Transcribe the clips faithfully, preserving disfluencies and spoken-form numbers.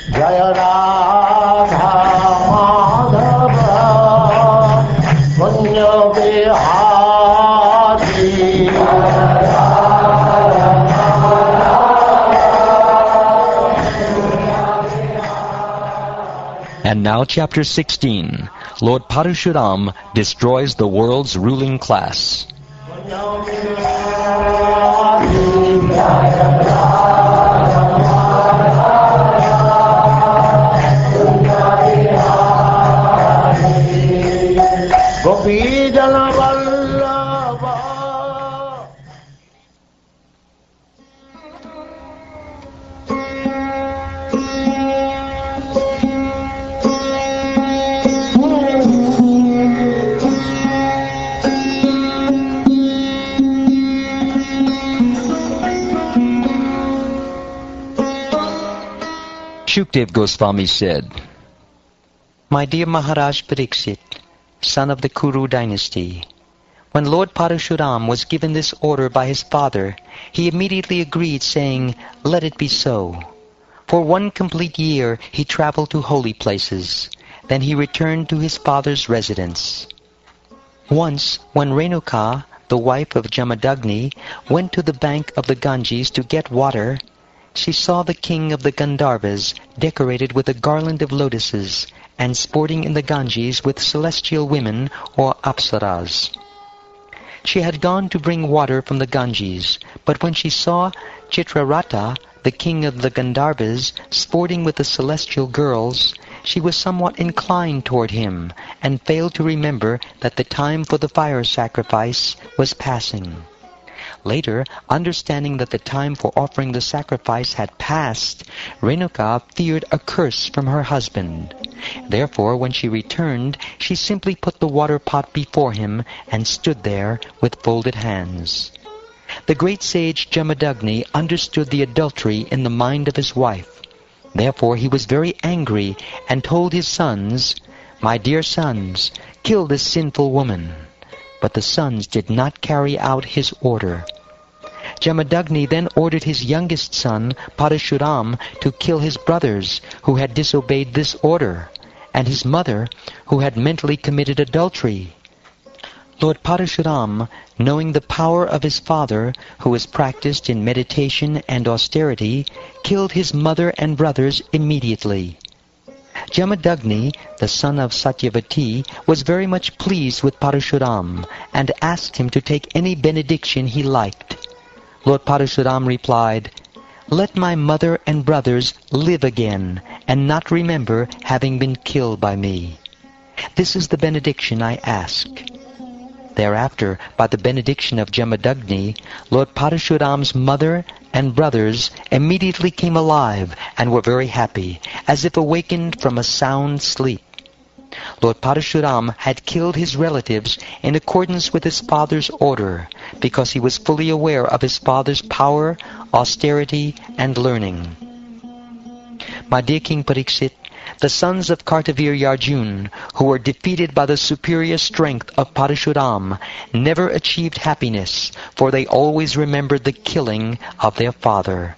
Jaya Radha Madhava Punya Bihari. And now chapter sixteen. Lord Parashuram destroys the world's ruling class. Gopi Jana Vallabha. Shukdev Goswami said, My dear Maharaj Pariksit, son of the Kuru dynasty, when Lord Parashuram was given this order by his father, he immediately agreed, saying, Let it be so. For one complete year he traveled to holy places. Then he returned to his father's residence. Once, when Renuka, the wife of Jamadagni, went to the bank of the Ganges to get water, she saw the king of the Gandharvas decorated with a garland of lotuses and sporting in the Ganges with celestial women or apsaras. She had gone to bring water from the Ganges, but when she saw Chitraratha, the king of the Gandharvas, sporting with the celestial girls, she was somewhat inclined toward him and failed to remember that the time for the fire sacrifice was passing. Later, understanding that the time for offering the sacrifice had passed, Renuka feared a curse from her husband. Therefore, when she returned, she simply put the water pot before him and stood there with folded hands. The great sage Jamadagni understood the adultery in the mind of his wife. Therefore he was very angry and told his sons, My dear sons, kill this sinful woman. But the sons did not carry out his order. Jamadagni then ordered his youngest son, Parashuram, to kill his brothers who had disobeyed this order, and his mother who had mentally committed adultery. Lord Parashuram, knowing the power of his father, who was practiced in meditation and austerity, killed his mother and brothers immediately. Jamadagni, the son of Satyavati, was very much pleased with Parashuram and asked him to take any benediction he liked. Lord Parashuram replied, Let my mother and brothers live again and not remember having been killed by me. This is the benediction I ask. Thereafter, by the benediction of Jamadagni, Lord Parashuram's mother and brothers immediately came alive and were very happy, as if awakened from a sound sleep. Lord Parashuram had killed his relatives in accordance with his father's order, because he was fully aware of his father's power, austerity, and learning. My dear King Pariksit, the sons of Kartavirya Arjuna, who were defeated by the superior strength of Parashuram, never achieved happiness, for they always remembered the killing of their father.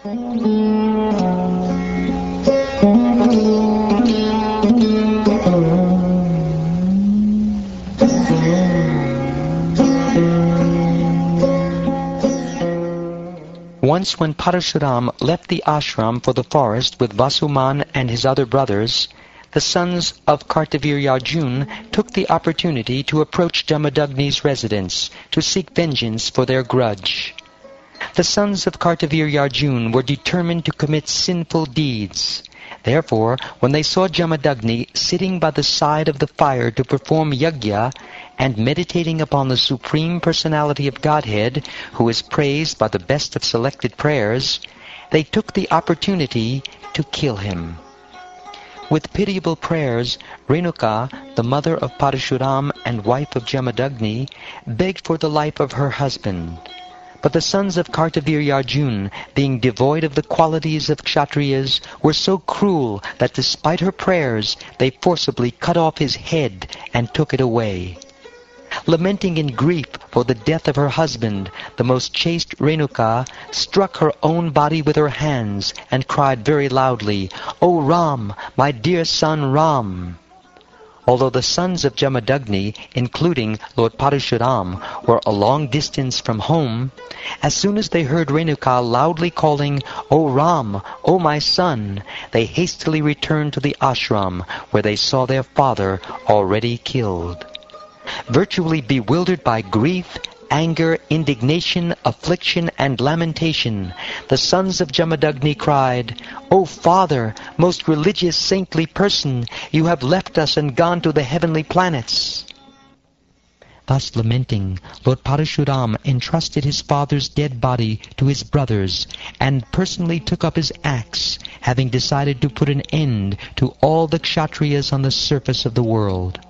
Once when Parashuram left the ashram for the forest with Vasuman and his other brothers, the sons of Kartavirya Arjuna took the opportunity to approach Jamadagni's residence to seek vengeance for their grudge. The sons of Kartavirya Arjuna were determined to commit sinful deeds. Therefore, when they saw Jamadagni sitting by the side of the fire to perform yajna and meditating upon the Supreme Personality of Godhead, who is praised by the best of selected prayers, they took the opportunity to kill him. With pitiable prayers, Renuka, the mother of Parashuram and wife of Jamadagni, begged for the life of her husband. But the sons of Kartavirya Arjuna, being devoid of the qualities of Kshatriyas, were so cruel that despite her prayers, they forcibly cut off his head and took it away. Lamenting in grief for the death of her husband, the most chaste Renuka struck her own body with her hands and cried very loudly, "O Ram, my dear son Ram!" Although the sons of Jamadagni, including Lord Parashuram, were a long distance from home, as soon as they heard Renuka loudly calling, "O Ram, O my son," they hastily returned to the ashram, where they saw their father already killed. Virtually bewildered by grief, anger, indignation, affliction, and lamentation, the sons of Jamadagni cried, "O father, most religious saintly person, you have left us and gone to the heavenly planets." Thus lamenting, Lord Parashuram entrusted his father's dead body to his brothers and personally took up his axe, having decided to put an end to all the Kshatriyas on the surface of the world.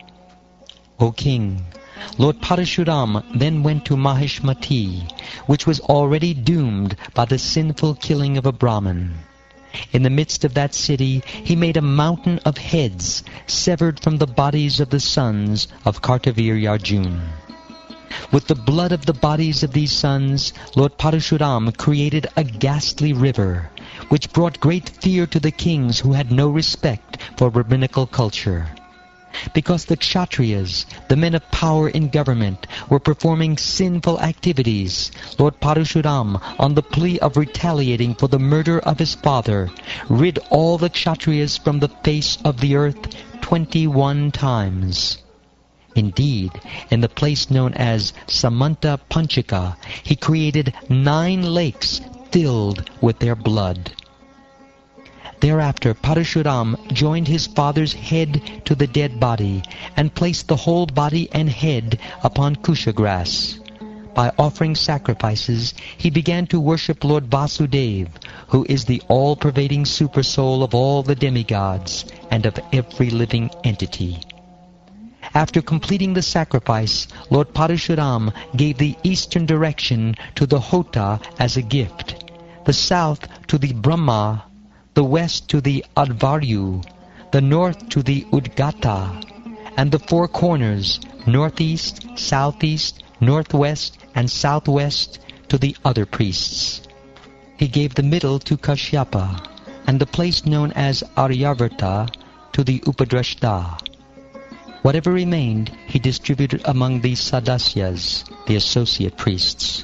O king, Lord Parashuram then went to Mahishmati, which was already doomed by the sinful killing of a Brahmin. In the midst of that city he made a mountain of heads severed from the bodies of the sons of Kartavir Arjun. With the blood of the bodies of these sons, Lord Parashuram created a ghastly river, which brought great fear to the kings who had no respect for rabbinical culture. Because the Kshatriyas, the men of power in government, were performing sinful activities, Lord Parashuram, on the plea of retaliating for the murder of his father, rid all the Kshatriyas from the face of the earth twenty-one times. Indeed, in the place known as Samanta Panchika, he created nine lakes filled with their blood. Thereafter Parashuram joined his father's head to the dead body and placed the whole body and head upon kusha grass. By offering sacrifices, he began to worship Lord Vasudev, who is the all-pervading supersoul of all the demigods and of every living entity. After completing the sacrifice, Lord Parashuram gave the eastern direction to the Hota as a gift, the south to the Brahma, the west to the Advaryu, the north to the Udgata, and the four corners, northeast, southeast, northwest, and southwest, to the other priests. He gave the middle to Kashyapa, and the place known as Aryavarta to the Upadrashta. Whatever remained, he distributed among the Sadasyas, the associate priests.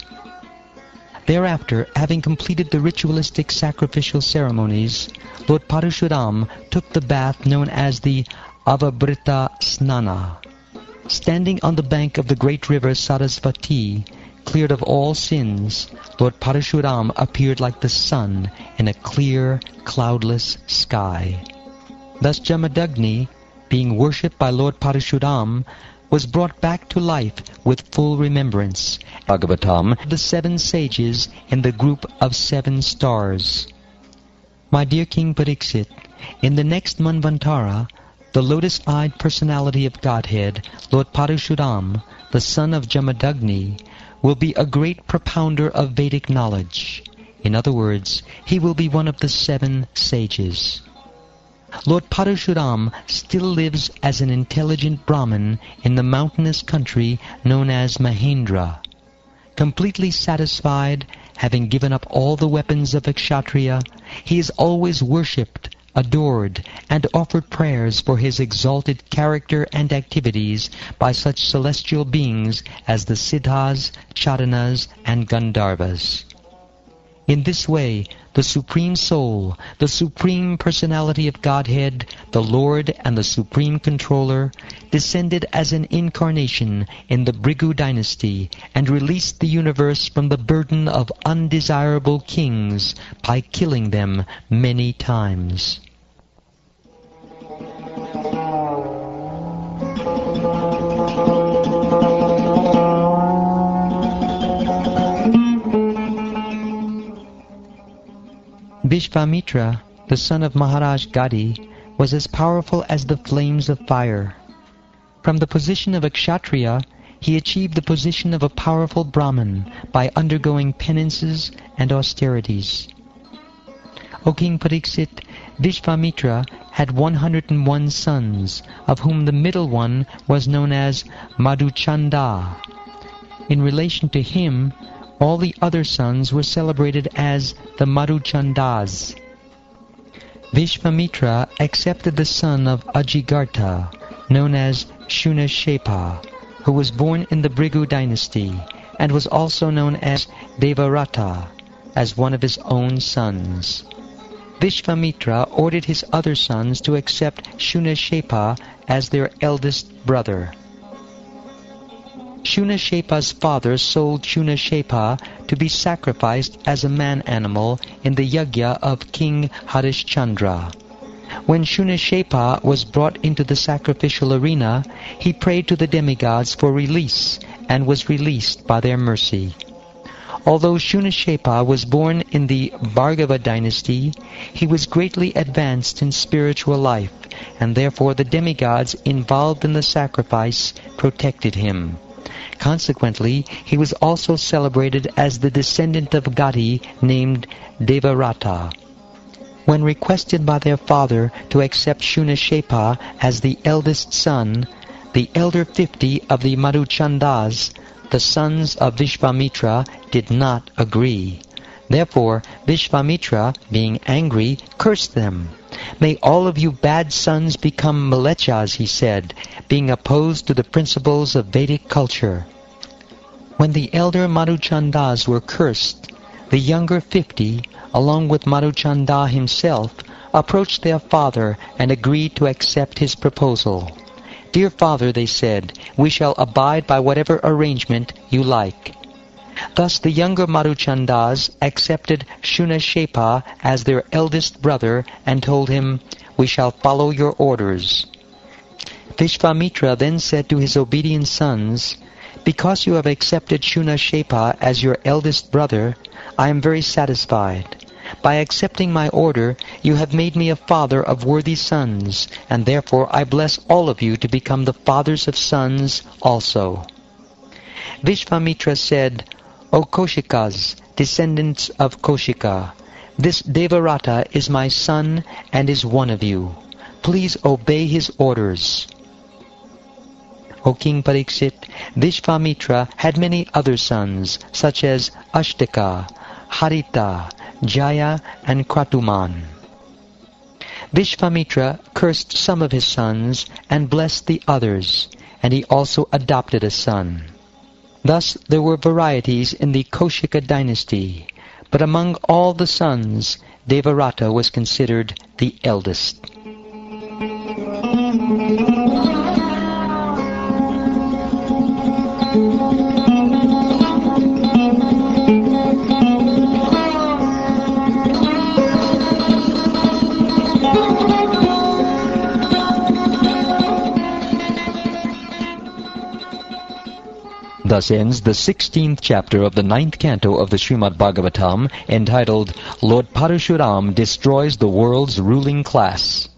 Thereafter, having completed the ritualistic sacrificial ceremonies, Lord Parashuram took the bath known as the Avabrita Snana. Standing on the bank of the great river Sarasvati, cleared of all sins, Lord Parashuram appeared like the sun in a clear, cloudless sky. Thus Jamadagni, being worshipped by Lord Parashuram, was brought back to life with full remembrance. Bhagavatam, the seven sages in the group of seven stars. My dear King Pariksit, in the next Manvantara, the lotus-eyed personality of Godhead, Lord Parashuram, the son of Jamadagni, will be a great propounder of Vedic knowledge. In other words, he will be one of the seven sages. Lord Parashuram still lives as an intelligent Brahmin in the mountainous country known as Mahendra. Completely satisfied, having given up all the weapons of a Kshatriya, he is always worshipped, adored, and offered prayers for his exalted character and activities by such celestial beings as the Siddhas, Charanas, and Gandharvas. In this way, the Supreme Soul, the Supreme Personality of Godhead, the Lord and the Supreme Controller, descended as an incarnation in the Bhrigu dynasty and released the universe from the burden of undesirable kings by killing them many times. Vishvamitra, the son of Maharaj Gadi, was as powerful as the flames of fire. From the position of a Kshatriya, he achieved the position of a powerful Brahmin by undergoing penances and austerities. O King Pariksit, Vishvamitra had one hundred and one sons, of whom the middle one was known as Madhuchanda. In relation to him, all the other sons were celebrated as the Madhuchandas. Vishvamitra accepted the son of Ajigartha, known as Shunashepa, who was born in the Bhrigu dynasty, and was also known as Devarata, as one of his own sons. Vishvamitra ordered his other sons to accept Shunashepa as their eldest brother. Shunashepa's father sold Shunashepa to be sacrificed as a man-animal in the yajna of King Harishchandra. When Shunashepa was brought into the sacrificial arena, he prayed to the demigods for release and was released by their mercy. Although Shunashepa was born in the Bhargava dynasty, he was greatly advanced in spiritual life, and therefore the demigods involved in the sacrifice protected him. Consequently, he was also celebrated as the descendant of Gati named Devarata. When requested by their father to accept Shunashepa as the eldest son, the elder fifty of the Madhuchandas, the sons of Vishvamitra, did not agree. Therefore, Vishvamitra, being angry, cursed them. "May all of you bad sons become Mlechas," he said, being opposed to the principles of Vedic culture. When the elder Madhuchandas were cursed, the younger fifty, along with Madhuchanda himself, approached their father and agreed to accept his proposal. "Dear father," they said, "we shall abide by whatever arrangement you like." Thus the younger Madhuchandas accepted Shunashepa as their eldest brother and told him, "We shall follow your orders." Vishvamitra then said to his obedient sons, "Because you have accepted Shunashepa as your eldest brother, I am very satisfied. By accepting my order, you have made me a father of worthy sons, and therefore I bless all of you to become the fathers of sons also." Vishvamitra said, "O Koshikas, descendants of Koshika, this Devarata is my son and is one of you. Please obey his orders." O King Pariksit, Vishvamitra had many other sons, such as Ashtaka, Harita, Jaya, and Kratuman. Vishvamitra cursed some of his sons and blessed the others, and he also adopted a son. Thus there were varieties in the Koshika dynasty, but among all the sons, Devarata was considered the eldest. Thus ends the sixteenth chapter of the ninth canto of the Srimad Bhagavatam, entitled Lord Parashuram Destroys the World's Ruling Class.